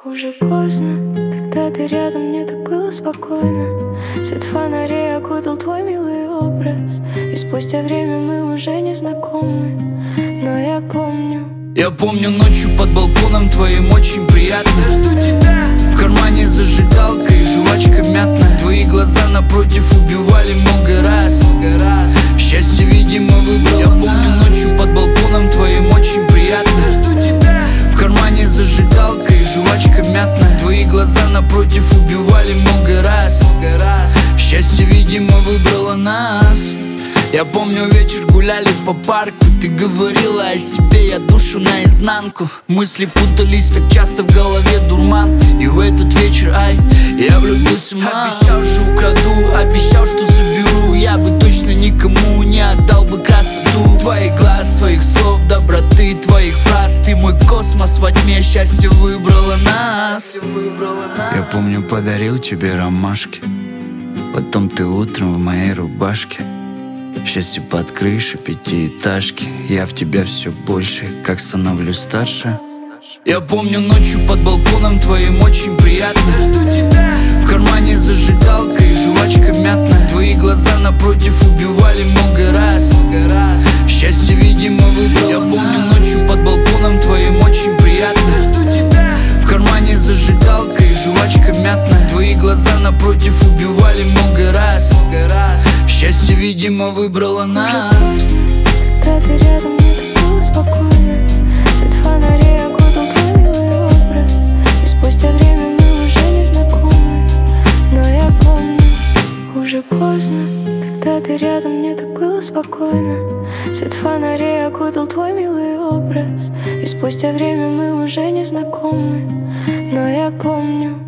Уже поздно, когда ты рядом, мне так было спокойно. Свет фонарей окутал твой милый образ, и спустя время мы уже не знакомы. Но я помню ночью под балконом твоим очень приятно. Я жду тебя. В кармане зажигалка и жвачка мятная. Твои глаза напротив убивали много раз. Счастье, видимо, выбрало. Я помню ночью под балконом твоим очень приятно. Я жду тебя. В кармане зажигалка и жвачка мятная. Твои глаза напротив убивали много раз. Счастье, видимо, выбрало нас. Я помню, вечер гуляли по парку. Ты говорила о себе, я душу наизнанку. Мысли путались так часто, в голове дурман. И в этот вечер, ай, я влюбился, мам. Обещал, что украду, обещал, что заберу. Я бы точно никому не отдал бы красоту твоих глаз, твоих слов, доброты, твоих фраз. Ты мой космос во тьме, счастье выбрало нас. Я помню, подарил тебе ромашки, потом ты утром в моей рубашке. Счастье под крышей пятиэтажки. Я в тебя все больше, как становлюсь старше. Я помню ночью под балконом твоим очень приятно. Я жду тебя. В кармане зажигалка и жвачка мятная. Твои глаза напротив убивали много раз. Счастье, видимо, выбрало. Я помню ночью под балконом твоим очень приятно. Я жду тебя. В кармане зажигалка и жвачка мятная. Твои глаза напротив убивали много раз. Счастье, видимо, выбрало нас. Когда ты рядом, мне так было спокойно. Свет фонарей окутал твой милый образ, и спустя время мы уже не знакомы. Но я помню, уже поздно, когда ты рядом, мне так было спокойно. Свет фонарей окутал твой милый образ, и спустя время мы уже не знакомы. Но я помню.